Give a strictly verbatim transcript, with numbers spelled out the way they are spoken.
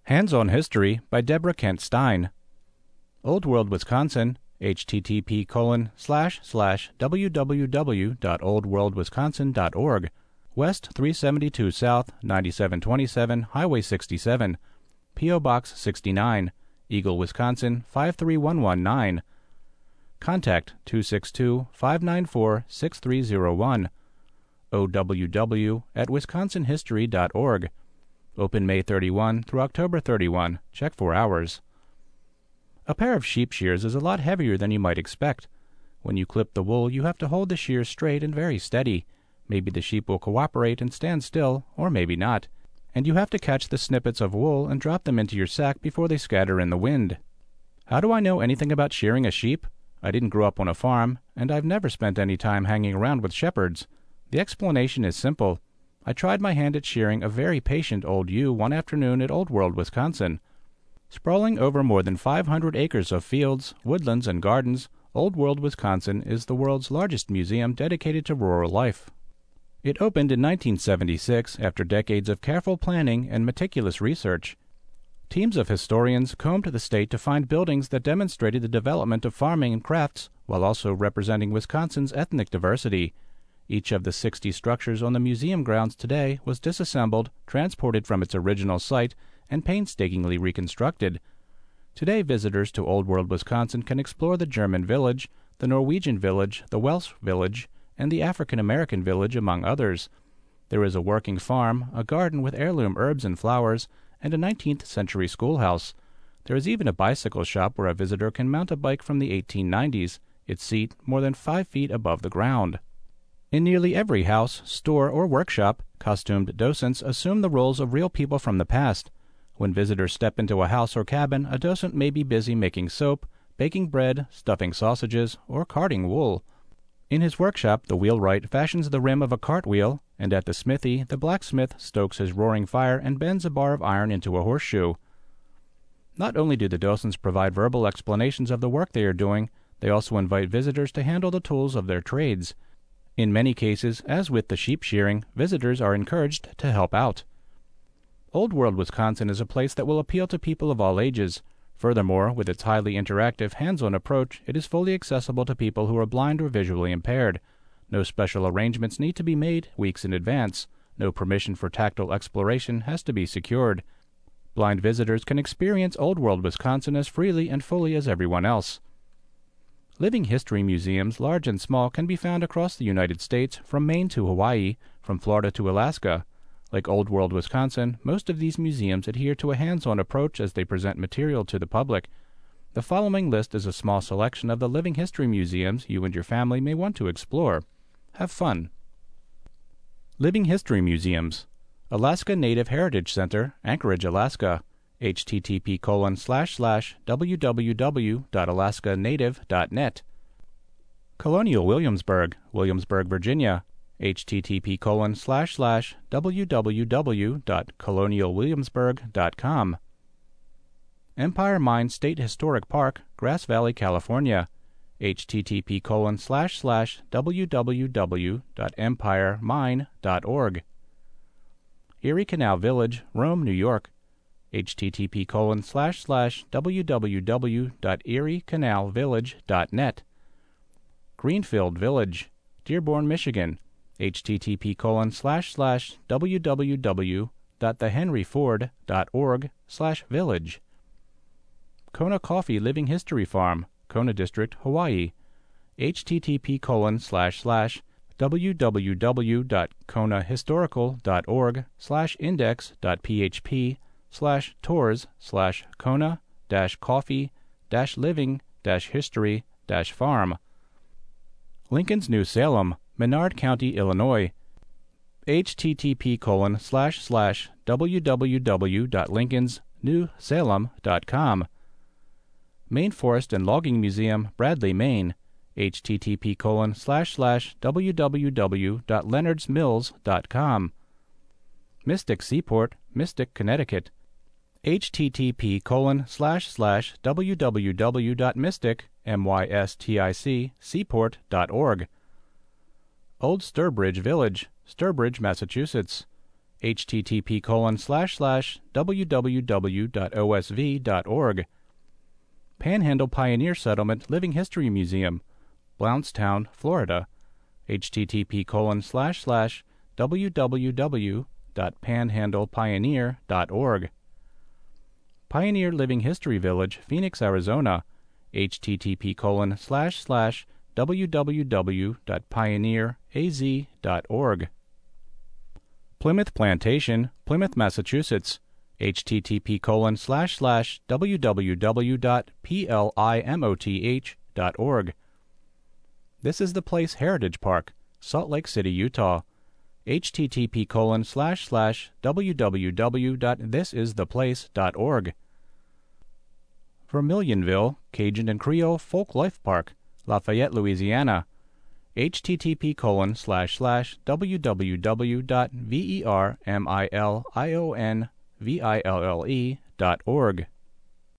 Hands-on History by Deborah Kent Stein. Old World, Wisconsin, http colon slash slash www dot oldworldwisconsin dot org, West three seventy-two South, ninety-seven twenty-seven, Highway sixty-seven, P O. Box sixty-nine, Eagle, Wisconsin five three one one nine. Contact two six two, five nine four, six three zero one. O W W at wisconsin history dot org. Open May thirty-first through October thirty-first. Check for hours. A pair of sheep shears is a lot heavier than you might expect. When you clip the wool, you have to hold the shears straight and very steady. Maybe the sheep will cooperate and stand still, or maybe not. And you have to catch the snippets of wool and drop them into your sack before they scatter in the wind. How do I know anything about shearing a sheep? I didn't grow up on a farm, and I've never spent any time hanging around with shepherds. The explanation is simple. I tried my hand at shearing a very patient old ewe one afternoon at Old World, Wisconsin. Sprawling over more than five hundred acres of fields, woodlands, and gardens, Old World, Wisconsin is the world's largest museum dedicated to rural life. It opened in nineteen seventy-six after decades of careful planning and meticulous research. Teams of historians combed the state to find buildings that demonstrated the development of farming and crafts while also representing Wisconsin's ethnic diversity. Each of the sixty structures on the museum grounds today was disassembled, transported from its original site, and painstakingly reconstructed. Today, visitors to Old World, Wisconsin can explore the German village, the Norwegian village, the Welsh village, and the African-American village, among others. There is a working farm, a garden with heirloom herbs and flowers, and a nineteenth century schoolhouse. There is even a bicycle shop where a visitor can mount a bike from the eighteen nineties, its seat more than five feet above the ground. In nearly every house, store, or workshop, costumed docents assume the roles of real people from the past. When visitors step into a house or cabin, a docent may be busy making soap, baking bread, stuffing sausages, or carding wool. In his workshop, the wheelwright fashions the rim of a cartwheel, and at the smithy, the blacksmith stokes his roaring fire and bends a bar of iron into a horseshoe. Not only do the docents provide verbal explanations of the work they are doing, they also invite visitors to handle the tools of their trades. In many cases, as with the sheep shearing, visitors are encouraged to help out. Old World, Wisconsin is a place that will appeal to people of all ages. Furthermore, with its highly interactive, hands-on approach, it is fully accessible to people who are blind or visually impaired. No special arrangements need to be made weeks in advance. No permission for tactile exploration has to be secured. Blind visitors can experience Old World, Wisconsin as freely and fully as everyone else. Living history museums, large and small, can be found across the United States, from Maine to Hawaii, from Florida to Alaska. Like Old World, Wisconsin, most of these museums adhere to a hands-on approach as they present material to the public. The following list is a small selection of the living history museums you and your family may want to explore. Have fun. Living History Museums. Alaska Native Heritage Center, Anchorage, Alaska. http colon slash slash www dot alaska native dot net. Colonial Williamsburg, Williamsburg, Virginia. http colon slash slash www dot colonial williamsburg dot com. Empire Mine State Historic Park, Grass Valley, California. http colon slash slash www dot empire mine dot org. Erie Canal Village, Rome, New York. http colon slash slash www dot erie canal village dot net. Greenfield Village, Dearborn, Michigan. http colon slash slash www dot the henry ford dot org slash village. Kona Coffee Living History Farm, Kona District, Hawaii. http colon slash slash www dot kona historical dot org slash index dot php slash tours slash kona dash coffee dash living dash history dash farm. Lincoln's New Salem, Menard County, Illinois. http colon slash slash www dot lincolns new salem dot com. Maine Forest and Logging Museum, Bradley, Maine. http colon slash slash www dot leonards mills dot com. Mystic Seaport, Mystic, Connecticut. http colon slash slash www dot mystic seaport dot org. Old Sturbridge Village, Sturbridge, Massachusetts. http colon slash slash www.osv.org. Panhandle Pioneer Settlement Living History Museum, Blountstown, Florida, http colon slash slash www.panhandlepioneer.org. Pioneer Living History Village, Phoenix, Arizona, http colon slash slash www.pioneeraz.org. Plymouth Plantation, Plymouth, Massachusetts, http colon slash slash www.plimoth.org. This is the Place Heritage Park, Salt Lake City, Utah, http colon slash slash www.thisistheplace.org. Vermilionville, Cajun and Creole Folk Life Park, Lafayette, Louisiana, http colon slash slash www.vermilionville.org.